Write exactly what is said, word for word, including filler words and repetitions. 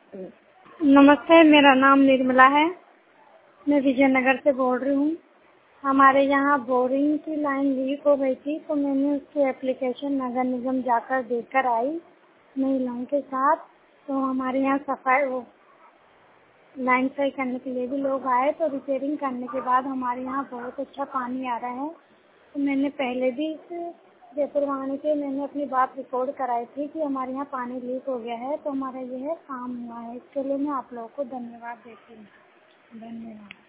नमस्ते, मेरा नाम निर्मला है। मैं विजयनगर से बोल रही हूँ। हमारे यहाँ बोरिंग की लाइन लीक हो गई थी, तो मैंने उसकी एप्लीकेशन नगर निगम जाकर देकर आई महिलाओं के साथ। तो हमारे यहाँ सफाई वो लाइन सही करने के लिए भी लोग आए, तो रिपेयरिंग करने के बाद हमारे यहाँ बहुत अच्छा पानी आ रहा है। तो मैंने पहले भी इस जयपुर वाहिनी के मैंने अपनी बात रिकॉर्ड कराई थी कि हमारे यहाँ पानी लीक हो गया है, तो हमारा यह काम हुआ है। इसके लिए मैं आप लोगों को धन्यवाद देती हूँ। धन्यवाद।